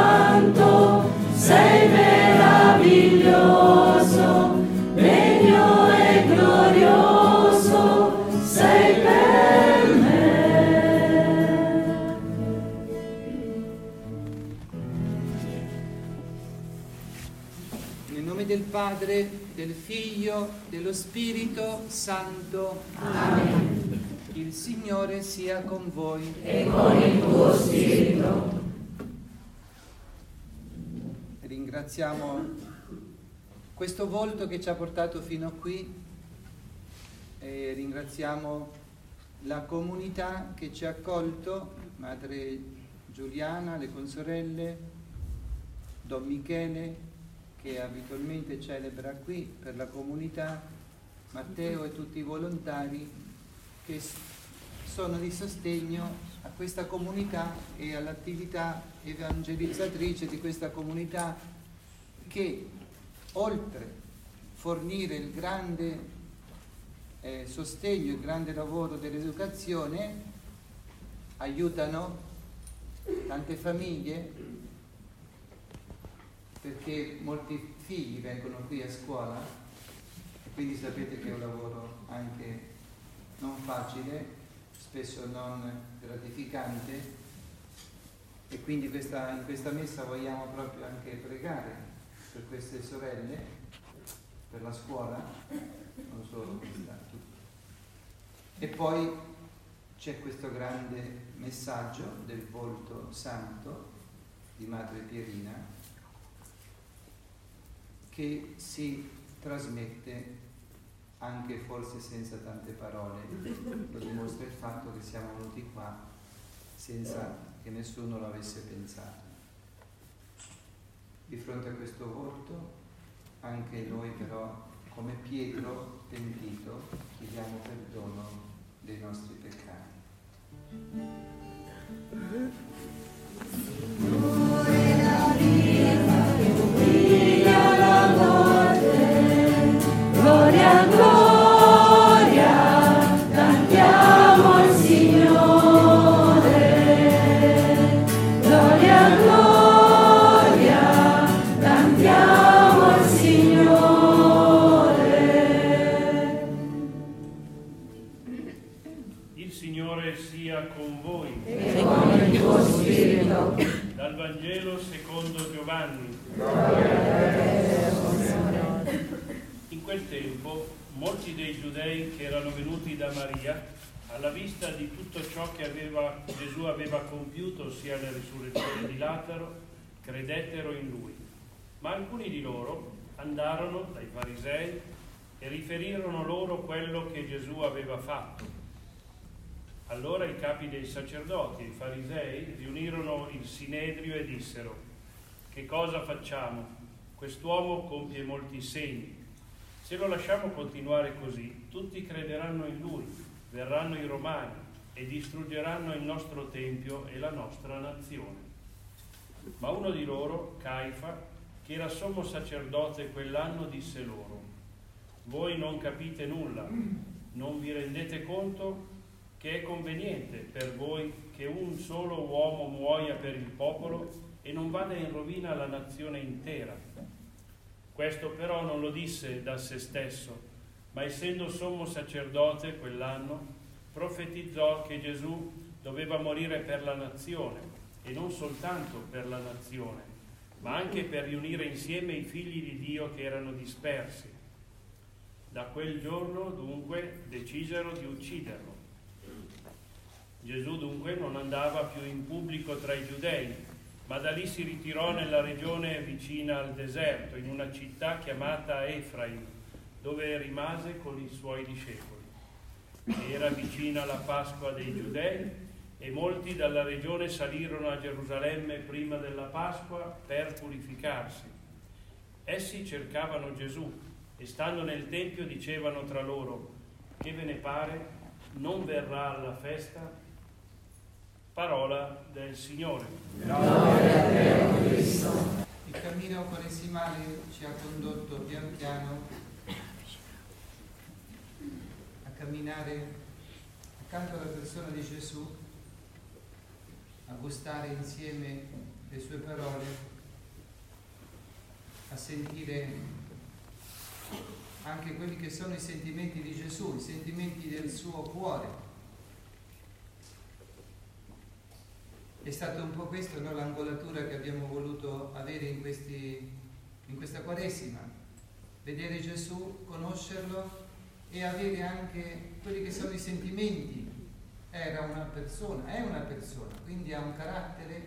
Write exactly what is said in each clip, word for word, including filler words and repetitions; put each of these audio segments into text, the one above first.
Santo, sei meraviglioso, degno e glorioso, sei per me. Nel nome del Padre, del Figlio, dello Spirito Santo. Amen. Il Signore sia con voi. E con il tuo spirito. Ringraziamo questo volto che ci ha portato fino a qui e ringraziamo la comunità che ci ha accolto, Madre Giuliana, le consorelle, Don Michele che abitualmente celebra qui per la comunità, Matteo e tutti i volontari che sono di sostegno a questa comunità e all'attività evangelizzatrice di questa comunità, che oltre fornire il grande eh, sostegno, il grande lavoro dell'educazione, aiutano tante famiglie, perché molti figli vengono qui a scuola e quindi sapete che è un lavoro anche non facile, spesso non gratificante, e quindi questa, in questa messa vogliamo proprio anche pregare per queste sorelle, per la scuola, non solo questa, tutto. E poi c'è questo grande messaggio del volto santo di Madre Pierina che si trasmette anche forse senza tante parole. Lo dimostra il fatto che siamo venuti qua senza che nessuno lo avesse pensato. Di fronte a questo volto, anche noi però, come Pietro pentito, chiediamo perdono dei nostri peccati. Gloria, gloria, cantiamo al Signore. Gloria, gloria, cantiamo al Signore. Il Signore sia con voi. E con il tuo spirito. Dal Vangelo secondo Giovanni. In quel tempo molti dei giudei che erano venuti da Maria, alla vista di tutto ciò che aveva, Gesù aveva compiuto, sia la risurrezione di Lazzaro, credettero in lui. Ma alcuni di loro andarono dai farisei e riferirono loro quello che Gesù aveva fatto. Allora i capi dei sacerdoti e i farisei riunirono il sinedrio e dissero: che cosa facciamo? Quest'uomo compie molti segni. Se lo lasciamo continuare così, tutti crederanno in lui, verranno i romani e distruggeranno il nostro tempio e la nostra nazione. Ma uno di loro, Caifa, che era sommo sacerdote quell'anno, disse loro: voi non capite nulla, non vi rendete conto che è conveniente per voi che un solo uomo muoia per il popolo e non vada in rovina la nazione intera. Questo però non lo disse da se stesso, ma essendo sommo sacerdote quell'anno, profetizzò che Gesù doveva morire per la nazione, e non soltanto per la nazione, ma anche per riunire insieme i figli di Dio che erano dispersi. Da quel giorno, dunque, decisero di ucciderlo. Gesù dunque non andava più in pubblico tra i giudei, ma da lì si ritirò nella regione vicina al deserto, in una città chiamata Efraim, dove rimase con i suoi discepoli. Era vicina la Pasqua dei Giudei e molti dalla regione salirono a Gerusalemme prima della Pasqua per purificarsi. Essi cercavano Gesù e stando nel Tempio dicevano tra loro: che ve ne pare? Non verrà alla festa? Parola del Signore. Gloria a te, Cristo. Il cammino quaresimale ci ha condotto pian piano a camminare accanto alla persona di Gesù, a gustare insieme le sue parole, a sentire anche quelli che sono i sentimenti di Gesù, i sentimenti del suo cuore. È stato un po' questo, no, l'angolatura che abbiamo voluto avere in, questi, in questa Quaresima, vedere Gesù, conoscerlo e avere anche quelli che sono i sentimenti. Era una persona, è una persona, quindi ha un carattere,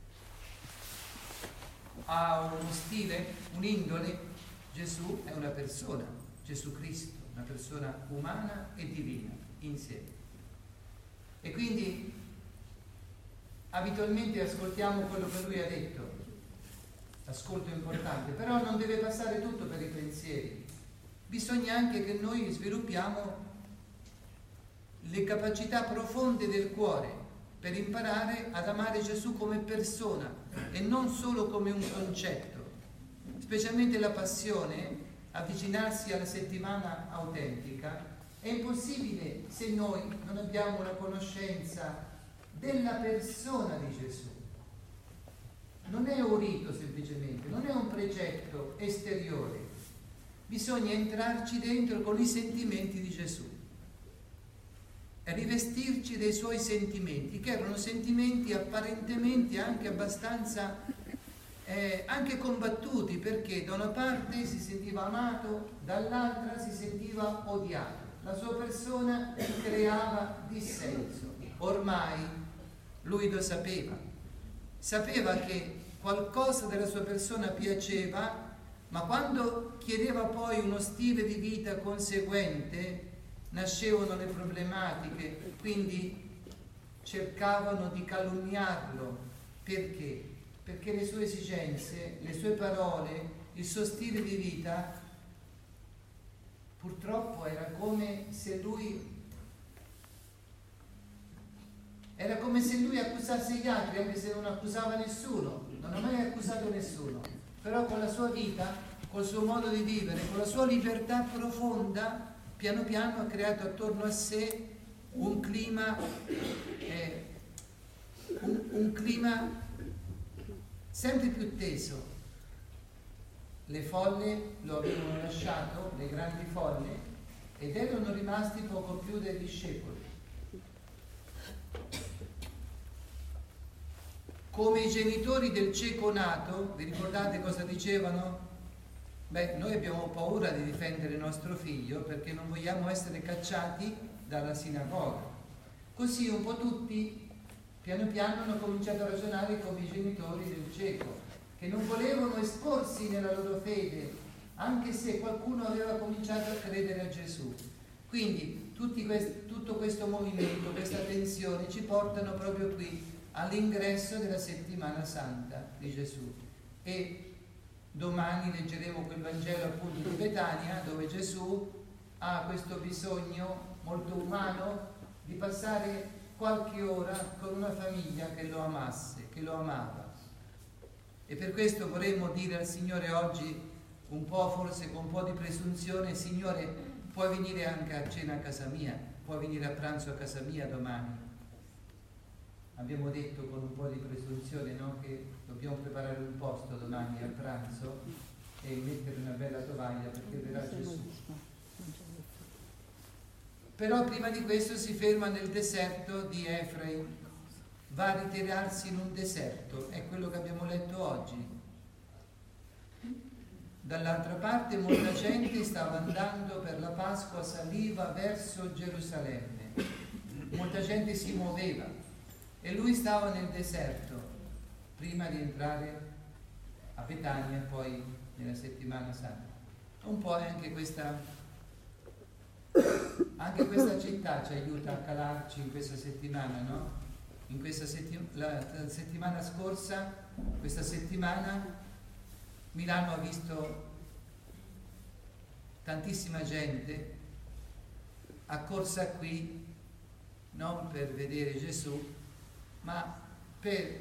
ha uno stile, un'indole. Gesù è una persona, Gesù Cristo, una persona umana e divina insieme. E quindi abitualmente ascoltiamo quello che lui ha detto, l'ascolto è importante, però non deve passare tutto per i pensieri. Bisogna anche che noi sviluppiamo le capacità profonde del cuore per imparare ad amare Gesù come persona e non solo come un concetto. Specialmente la passione, avvicinarsi alla settimana autentica, è impossibile se noi non abbiamo una conoscenza della persona di Gesù. Non è un rito semplicemente, non è un precetto esteriore. Bisogna entrarci dentro con i sentimenti di Gesù e rivestirci dei suoi sentimenti, che erano sentimenti apparentemente anche abbastanza eh, anche combattuti, perché da una parte si sentiva amato, dall'altra si sentiva odiato. La sua persona creava dissenso. Ormai lui lo sapeva, sapeva che qualcosa della sua persona piaceva, ma quando chiedeva poi uno stile di vita conseguente nascevano le problematiche, quindi cercavano di calunniarlo. Perché? Perché le sue esigenze, le sue parole, il suo stile di vita purtroppo era come se lui era come se lui accusasse gli altri, anche se non accusava nessuno, non ha mai accusato nessuno, però con la sua vita, col suo modo di vivere, con la sua libertà profonda, piano piano ha creato attorno a sé un clima eh, un, un clima sempre più teso. Le folle lo avevano lasciato, le grandi folle, ed erano rimasti poco più dei discepoli. Come i genitori del cieco nato, vi ricordate cosa dicevano? Beh, noi abbiamo paura di difendere nostro figlio perché non vogliamo essere cacciati dalla sinagoga. Così un po' tutti, piano piano, hanno cominciato a ragionare come i genitori del cieco, che non volevano esporsi nella loro fede, anche se qualcuno aveva cominciato a credere a Gesù. Quindi tutti quest- tutto questo movimento, questa tensione ci portano proprio qui, all'ingresso della settimana santa di Gesù. E domani leggeremo quel Vangelo appunto di Betania, dove Gesù ha questo bisogno molto umano di passare qualche ora con una famiglia che lo amasse, che lo amava. E per questo vorremmo dire al Signore oggi, un po' forse con un po' di presunzione: Signore, puoi venire anche a cena a casa mia, puoi venire a pranzo a casa mia domani. Abbiamo detto con un po' di presunzione, no, che dobbiamo preparare un posto domani al pranzo e mettere una bella tovaglia perché verrà Gesù. Però prima di questo si ferma nel deserto di Efraim, va a ritirarsi in un deserto, è quello che abbiamo letto oggi. Dall'altra parte molta gente stava andando per la Pasqua, saliva verso Gerusalemme, molta gente si muoveva. E lui stava nel deserto prima di entrare a Betania, poi nella settimana santa. Un po' anche questa, anche questa città ci aiuta a calarci in questa settimana, no? In questa settim- la, la settimana scorsa, questa settimana, Milano ha visto tantissima gente accorsa qui, non per vedere Gesù, ma per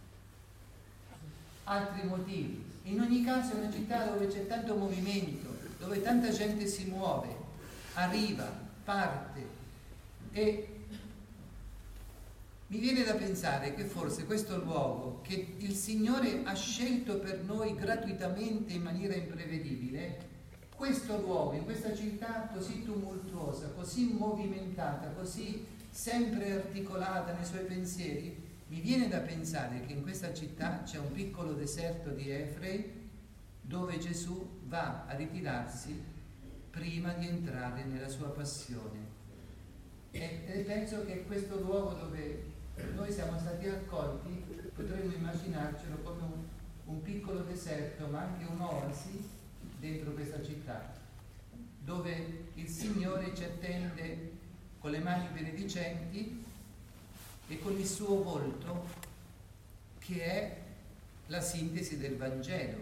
altri motivi. In ogni caso è una città dove c'è tanto movimento, dove tanta gente si muove, arriva, parte, e Mi viene da pensare che forse questo luogo che il Signore ha scelto per noi gratuitamente in maniera imprevedibile, questo luogo, in questa città così tumultuosa, così movimentata, così sempre articolata nei suoi pensieri, mi viene da pensare che in questa città c'è un piccolo deserto di Efrei dove Gesù va a ritirarsi prima di entrare nella sua passione. E, e penso che questo luogo dove noi siamo stati accolti, potremmo immaginarcelo come un, un piccolo deserto, ma anche un'oasi dentro questa città, dove il Signore ci attende con le mani benedicenti e con il suo volto, che è la sintesi del Vangelo.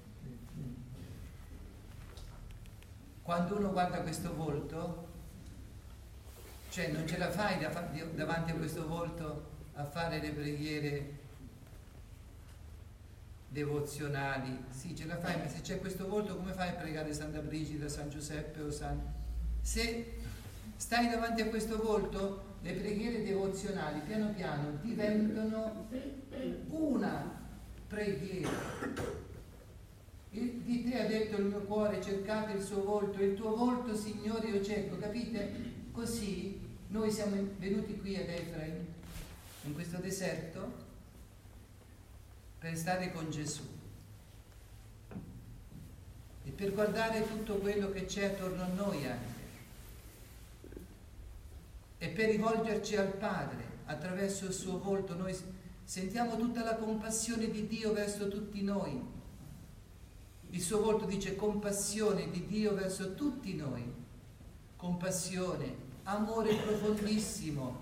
Quando uno guarda questo volto, cioè non ce la fai davanti a questo volto a fare le preghiere devozionali, sì, ce la fai, ma se c'è questo volto come fai a pregare Santa Brigida, San Giuseppe o San... Se stai davanti a questo volto, le preghiere devozionali piano piano diventano una preghiera. Il, di te ha detto il mio cuore, cercate il suo volto, il tuo volto, Signore, io cerco, capite? Così noi siamo venuti qui ad Efraim, in questo deserto, per stare con Gesù e per guardare tutto quello che c'è attorno a noi anche, e per rivolgerci al Padre attraverso il suo volto. Noi sentiamo tutta la compassione di Dio verso tutti noi. Il suo volto dice compassione di Dio verso tutti noi, compassione, amore profondissimo,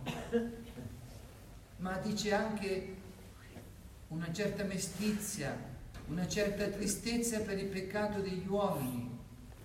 ma dice anche una certa mestizia, una certa tristezza per il peccato degli uomini,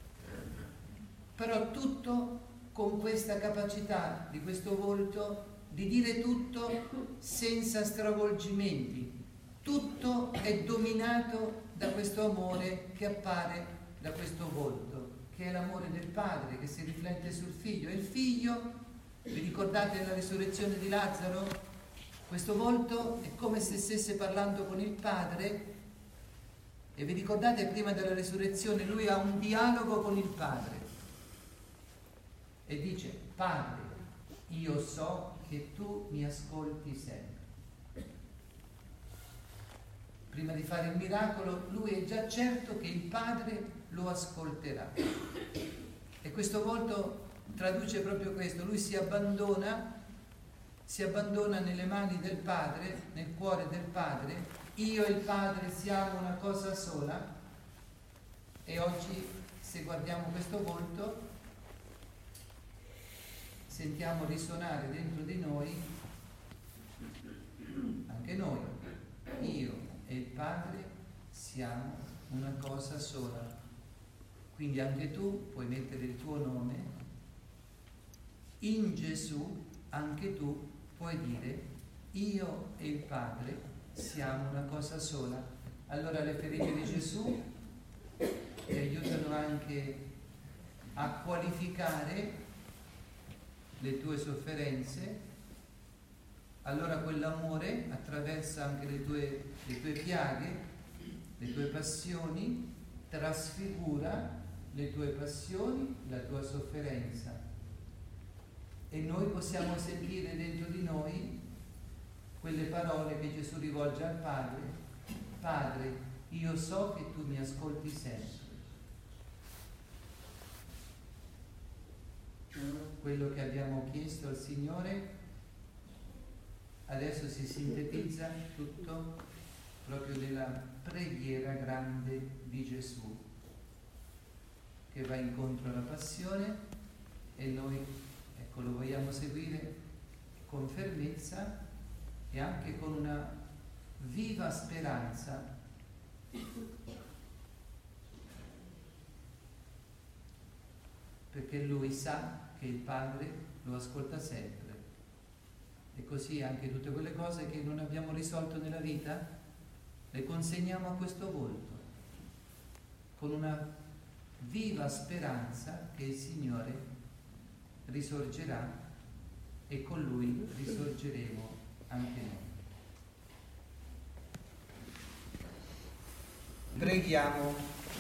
però tutto con questa capacità di questo volto di dire tutto senza stravolgimenti. Tutto è dominato da questo amore che appare da questo volto, che è l'amore del Padre che si riflette sul Figlio. E il Figlio, vi ricordate la risurrezione di Lazzaro? Questo volto è come se stesse parlando con il Padre, e vi ricordate prima della risurrezione lui ha un dialogo con il Padre e dice: Padre, io so che tu mi ascolti sempre. Prima di fare il miracolo lui è già certo che il Padre lo ascolterà, e questo volto traduce proprio questo. Lui si abbandona si abbandona nelle mani del Padre, nel cuore del Padre. Io e il Padre siamo una cosa sola, e oggi, se guardiamo questo volto, sentiamo risuonare dentro di noi, anche noi, io e il Padre siamo una cosa sola. Quindi anche tu puoi mettere il tuo nome in Gesù, anche tu puoi dire io e il Padre siamo una cosa sola. Allora le ferite di Gesù ti aiutano anche a qualificare le tue sofferenze. Allora quell'amore attraversa anche le tue, le tue piaghe, le tue passioni, trasfigura le tue passioni, la tua sofferenza. E noi possiamo sentire dentro di noi quelle parole che Gesù rivolge al Padre: Padre, io so che tu mi ascolti sempre. Quello che abbiamo chiesto al Signore adesso si sintetizza tutto proprio nella preghiera grande di Gesù, che va incontro alla passione, e noi, ecco, lo vogliamo seguire con fermezza e anche con una viva speranza, perché Lui sa che il Padre lo ascolta sempre. E così anche tutte quelle cose che non abbiamo risolto nella vita le consegniamo a questo volto, con una viva speranza che il Signore risorgerà e con Lui risorgeremo anche noi. Preghiamo,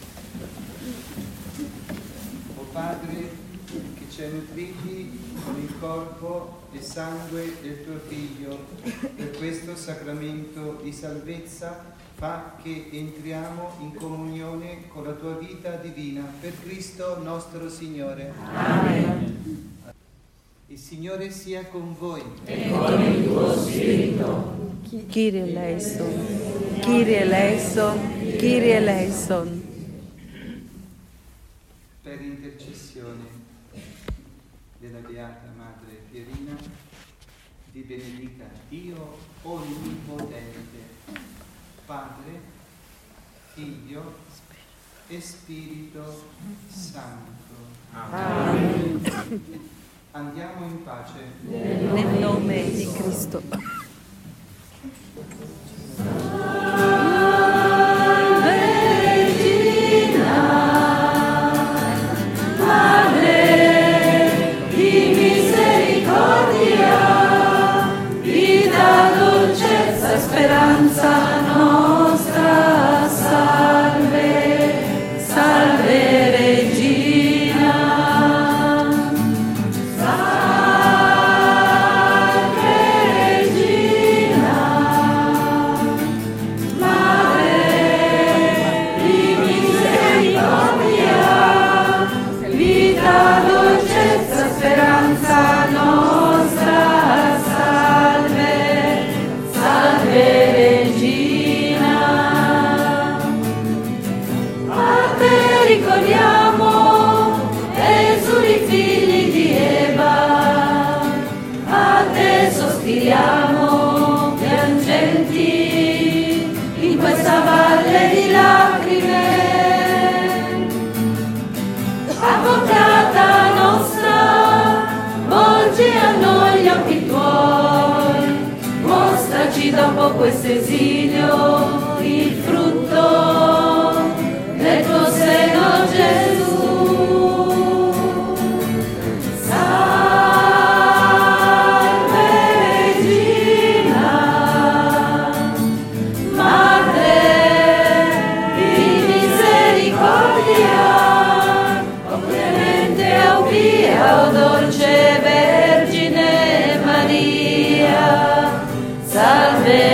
o Padre, che ci hai nutriti con il corpo e sangue del tuo Figlio, per questo sacramento di salvezza, fa che entriamo in comunione con la tua vita divina, per Cristo nostro Signore. Amen. Il Signore sia con voi. E con il tuo spirito. Kyrie eleison, Kyrie eleison, Kyrie eleison. Per intercessione della Beata Madre Pierina, vi benedica Dio Onnipotente, Padre, Figlio e Spirito Santo. Amen. Andiamo in pace. Nel nome di Cristo. Madre di misericordia, vita, dolcezza, speranza nostra, salve, salve Regina, salve Regina, Madre di misericordia, vita, dolcezza, speranza nostra, salve, salve Regina. A te ricordiamo, esuli figli di Eva, a te sospiriamo, piangenti, in questa valle di lacrime. Avvocata nostra, volgi a noi gli occhi tuoi, mostraci dopo questo esilio il frutto del tuo seno, Gesù. Salve Regina, Madre di misericordia, clemente, o pia, o dolce Vergine Maria, salve